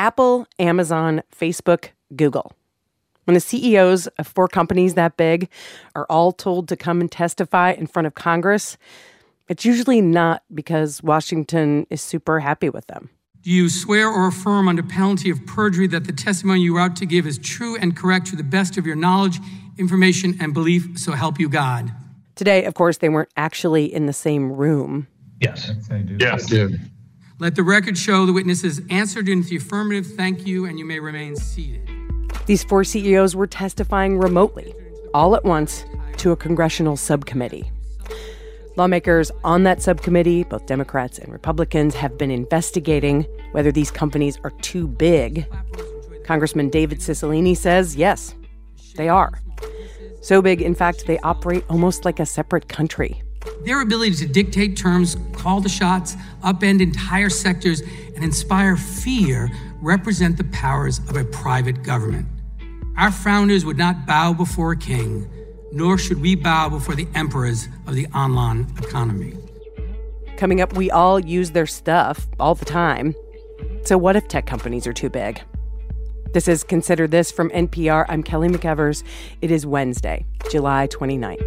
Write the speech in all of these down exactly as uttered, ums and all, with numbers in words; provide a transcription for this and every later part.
Apple, Amazon, Facebook, Google. When the C E Os of four companies that big are all told to come and testify in front of Congress, it's usually not because Washington is super happy with them. Do you swear or affirm under penalty of perjury that the testimony you are out to give is true and correct to the best of your knowledge, information, and belief, so help you God? Today, of course, they weren't actually in the same room. Yes. Yes, dude. Let the record show the witnesses answered in the affirmative. Thank you, and you may remain seated. These four C E Os were testifying remotely, all at once, to a congressional subcommittee. Lawmakers on that subcommittee, both Democrats and Republicans, have been investigating whether these companies are too big. Congressman David Cicilline says, yes, they are. So big, in fact, they operate almost like a separate country. Their ability to dictate terms, call the shots, upend entire sectors, and inspire fear represent the powers of a private government. Our founders would not bow before a king, nor should we bow before the emperors of the online economy. Coming up, we all use their stuff all the time. So what if tech companies are too big? This is Consider This from N P R. I'm Kelly McEvers. It is Wednesday, July twenty-ninth.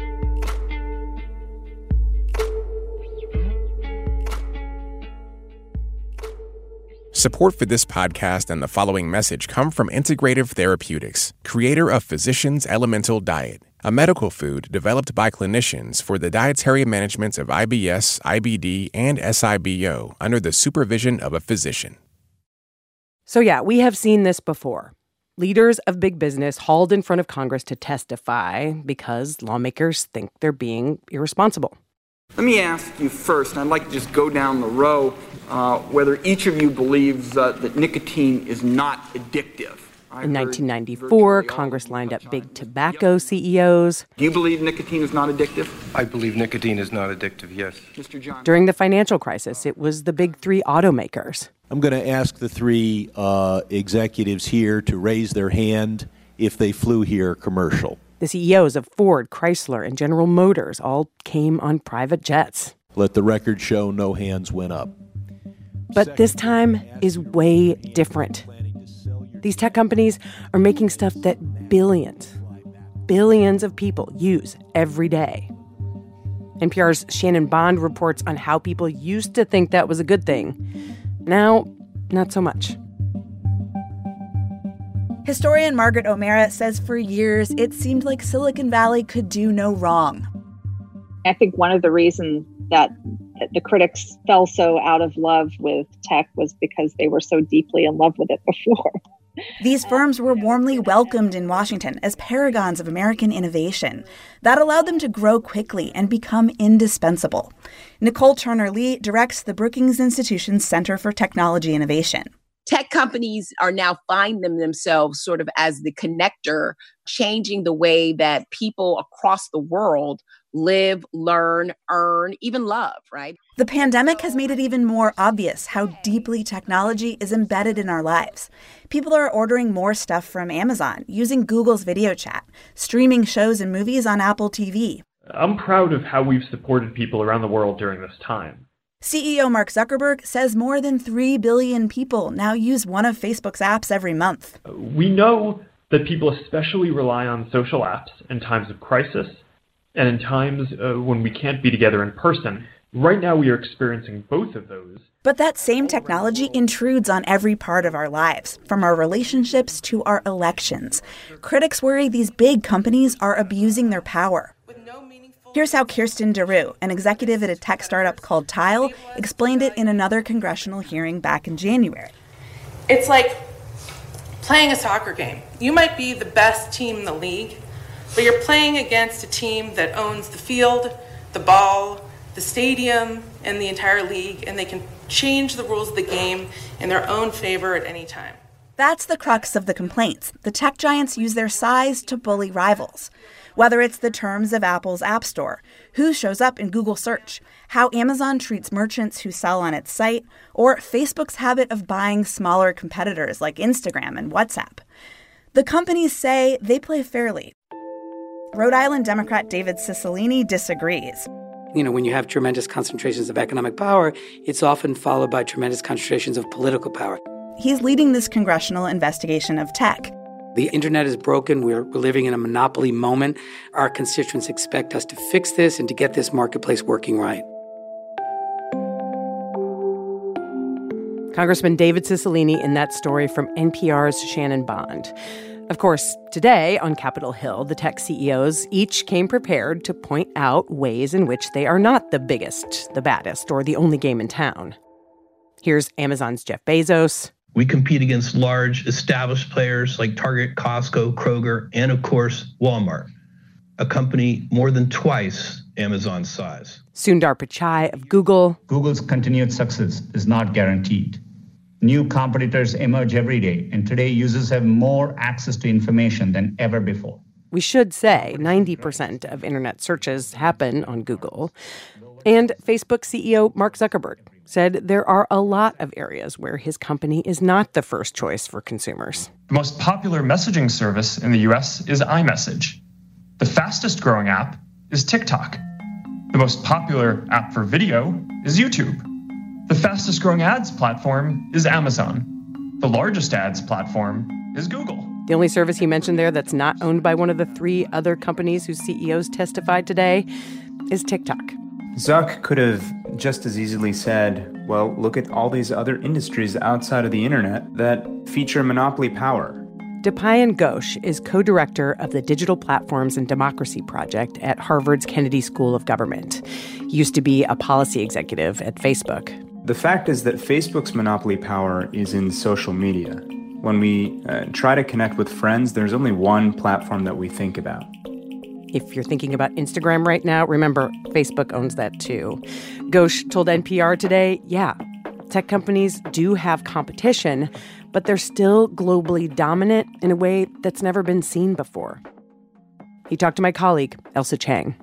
Support for this podcast and the following message come from Integrative Therapeutics, creator of Physicians Elemental Diet, a medical food developed by clinicians for the dietary management of I B S, I B D, and S I B O under the supervision of a physician. So yeah, we have seen this before. Leaders of big business hauled in front of Congress to testify because lawmakers think they're being irresponsible. Let me ask you first, and I'd like to just go down the row, uh, whether each of you believes uh, that nicotine is not addictive. I In nineteen ninety-four, Congress lined up big tobacco C E Os. Do you believe nicotine is not addictive? I believe nicotine is not addictive, yes. Mister John. During the financial crisis, it was the big three automakers. I'm going to ask the three uh, executives here to raise their hand if they flew here commercial. The C E Os of Ford, Chrysler, and General Motors all came on private jets. Let the record show no hands went up. But this time is way different. These tech companies are making stuff that billions, billions of people use every day. N P R's Shannon Bond reports on how people used to think that was a good thing. Now, not so much. Historian Margaret O'Mara says for years it seemed like Silicon Valley could do no wrong. I think one of the reasons that the critics fell so out of love with tech was because they were so deeply in love with it before. These firms were warmly welcomed in Washington as paragons of American innovation. That allowed them to grow quickly and become indispensable. Nicole Turner-Lee directs the Brookings Institution's Center for Technology Innovation. Tech companies are now finding themselves sort of as the connector, changing the way that people across the world live, learn, earn, even love, right? The pandemic has made it even more obvious how deeply technology is embedded in our lives. People are ordering more stuff from Amazon, using Google's video chat, streaming shows and movies on Apple T V. I'm proud of how we've supported people around the world during this time. C E O Mark Zuckerberg says more than three billion people now use one of Facebook's apps every month. We know that people especially rely on social apps in times of crisis and in times uh, when we can't be together in person. Right now, we are experiencing both of those. But that same technology intrudes on every part of our lives, from our relationships to our elections. Critics worry these big companies are abusing their power. Here's how Kirsten Daru, an executive at a tech startup called Tile, explained it in another congressional hearing back in January. It's like playing a soccer game. You might be the best team in the league, but you're playing against a team that owns the field, the ball, the stadium, and the entire league, and they can change the rules of the game in their own favor at any time. That's the crux of the complaints. The tech giants use their size to bully rivals. Whether it's the terms of Apple's App Store, who shows up in Google search, how Amazon treats merchants who sell on its site, or Facebook's habit of buying smaller competitors like Instagram and WhatsApp. The companies say they play fairly. Rhode Island Democrat David Cicilline disagrees. You know, when you have tremendous concentrations of economic power, it's often followed by tremendous concentrations of political power. He's leading this congressional investigation of tech. The internet is broken. We're, we're living in a monopoly moment. Our constituents expect us to fix this and to get this marketplace working right. Congressman David Cicilline in that story from N P R's Shannon Bond. Of course, today on Capitol Hill, the tech C E Os each came prepared to point out ways in which they are not the biggest, the baddest, or the only game in town. Here's Amazon's Jeff Bezos. We compete against large, established players like Target, Costco, Kroger, and of course, Walmart, a company more than twice Amazon's size. Sundar Pichai of Google. Google's continued success is not guaranteed. New competitors emerge every day, and today users have more access to information than ever before. We should say ninety percent of internet searches happen on Google. And Facebook C E O Mark Zuckerberg said there are a lot of areas where his company is not the first choice for consumers. The most popular messaging service in the U S is iMessage. The fastest growing app is TikTok. The most popular app for video is YouTube. The fastest growing ads platform is Amazon. The largest ads platform is Google. The only service he mentioned there that's not owned by one of the three other companies whose C E Os testified today is TikTok. Zuck could have just as easily said, well, look at all these other industries outside of the internet that feature monopoly power. Dipayan Ghosh is co-director of the Digital Platforms and Democracy Project at Harvard's Kennedy School of Government. He used to be a policy executive at Facebook. The fact is that Facebook's monopoly power is in social media. When we uh, try to connect with friends, there's only one platform that we think about. If you're thinking about Instagram right now, remember, Facebook owns that too. Ghosh told N P R today, yeah, tech companies do have competition, but they're still globally dominant in a way that's never been seen before. He talked to my colleague, Elsa Chang.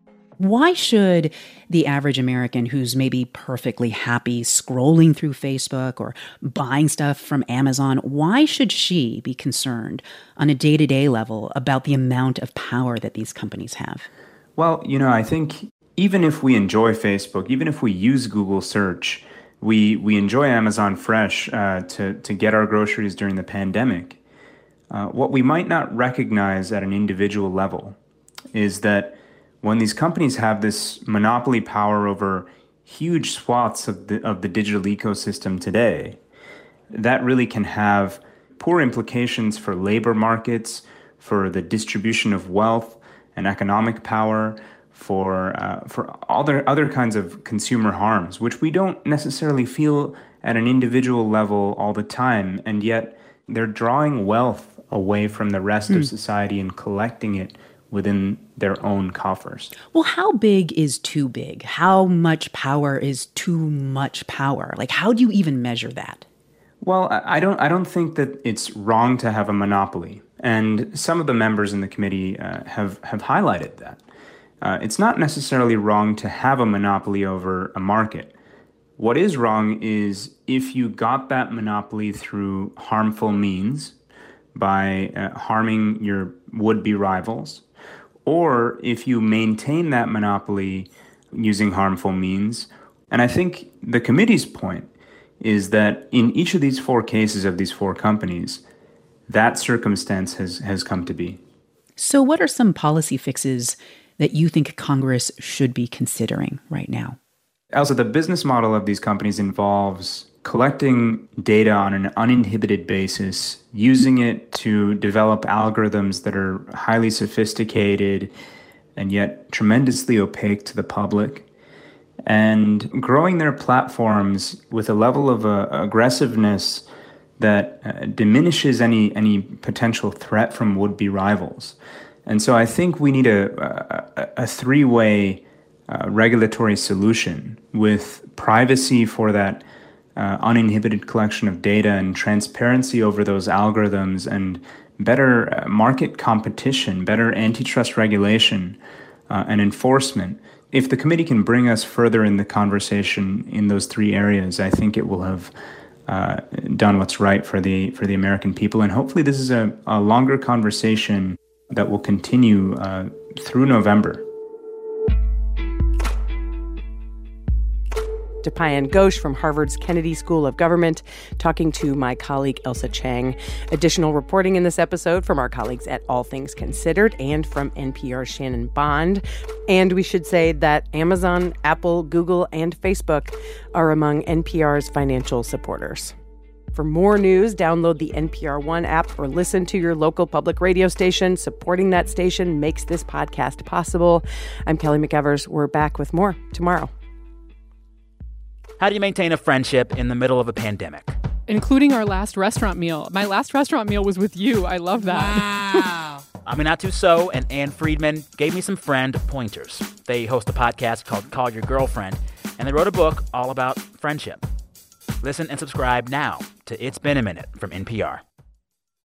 Why should the average American who's maybe perfectly happy scrolling through Facebook or buying stuff from Amazon, why should she be concerned on a day-to-day level about the amount of power that these companies have? Well, you know, I think even if we enjoy Facebook, even if we use Google search, we we enjoy Amazon Fresh uh, to, to get our groceries during the pandemic, uh, what we might not recognize at an individual level is that when these companies have this monopoly power over huge swaths of the of the digital ecosystem today, that really can have poor implications for labor markets, for the distribution of wealth and economic power, for uh, for other other kinds of consumer harms, which we don't necessarily feel at an individual level all the time, and yet they're drawing wealth away from the rest mm. of society and collecting it within their own coffers. Well, how big is too big? How much power is too much power? Like, how do you even measure that? Well, I don't I don't think that it's wrong to have a monopoly. And some of the members in the committee uh, have, have highlighted that. Uh, it's not necessarily wrong to have a monopoly over a market. What is wrong is if you got that monopoly through harmful means, by uh, harming your would-be rivals, or if you maintain that monopoly using harmful means. And I think the committee's point is that in each of these four cases of these four companies, that circumstance has, has come to be. So what are some policy fixes that you think Congress should be considering right now? Elsa, the business model of these companies involves collecting data on an uninhibited basis, using it to develop algorithms that are highly sophisticated and yet tremendously opaque to the public, and growing their platforms with a level of uh, aggressiveness that uh, diminishes any any potential threat from would-be rivals. And so I think we need a, a, a three-way uh, regulatory solution with privacy for that uh, uninhibited collection of data and transparency over those algorithms and better uh, market competition, better antitrust regulation uh, and enforcement. If the committee can bring us further in the conversation in those three areas, I think it will have uh, done what's right for the for the American people. And hopefully this is a, a longer conversation that will continue uh, through November. Dipayan Ghosh from Harvard's Kennedy School of Government, talking to my colleague Ailsa Chang. Additional reporting in this episode from our colleagues at All Things Considered and from N P R's Shannon Bond. And we should say that Amazon, Apple, Google, and Facebook are among N P R's financial supporters. For more news, download the N P R One app or listen to your local public radio station. Supporting that station makes this podcast possible. I'm Kelly McEvers. We're back with more tomorrow. How do you maintain a friendship in the middle of a pandemic? Including our last restaurant meal. My last restaurant meal was with you. I love that. Wow. Aminatou Sow and Ann Friedman gave me some friend pointers. They host a podcast called Call Your Girlfriend, and they wrote a book all about friendship. Listen and subscribe now to It's Been a Minute from N P R.